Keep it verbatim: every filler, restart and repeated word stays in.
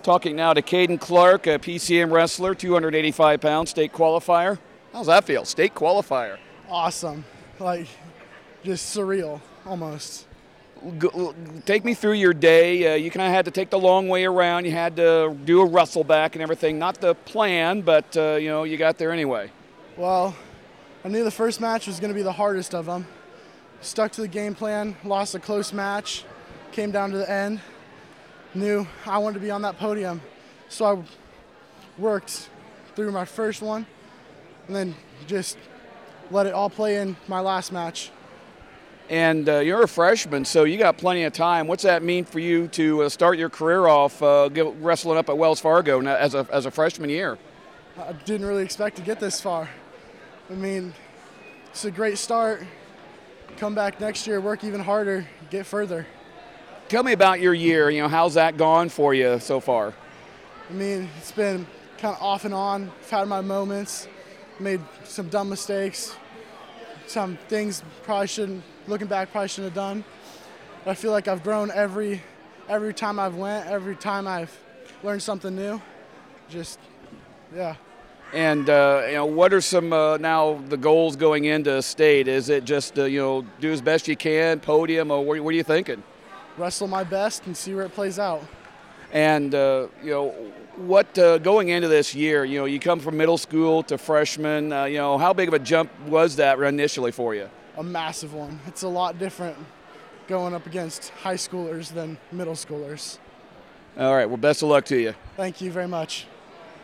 Talking now to Caden Clark, a P C M wrestler, two hundred eighty-five pounds, state qualifier. How's that feel, state qualifier? Awesome. Like, just surreal, almost. Go, take me through your day. Uh, you kind of had to take the long way around. You had to do a wrestle back and everything. Not the plan, but, uh, you know, you got there anyway. Well, I knew the first match was going to be the hardest of them. Stuck to the game plan, lost a close match, came down to the end. Knew I wanted to be on that podium, so I worked through my first one and then just let it all play in my last match. And uh, you're a freshman, so you got plenty of time. What's that mean for you to uh, start your career off uh, wrestling up at Wells Fargo as a, as a freshman year? I didn't really expect to get this far. I mean, it's a great start. Come back next year, work even harder, get further. Tell me about your year. You know, how's that gone for you so far? I mean, it's been kind of off and on. I've had my moments, made some dumb mistakes, some things probably shouldn't, looking back, probably shouldn't have done. But I feel like I've grown every every time I've went, every time I've learned something new. Just, yeah. And uh, you know, what are some uh, now the goals going into state? Is it just uh, you know, do as best you can, podium, or what, what are you thinking? Wrestle my best and see where it plays out. And uh, you know, what uh, going into this year, you know, you come from middle school to freshman. Uh, you know, how big of a jump was that initially for you? A massive one. It's a lot different going up against high schoolers than middle schoolers. All right. Well, best of luck to you. Thank you very much.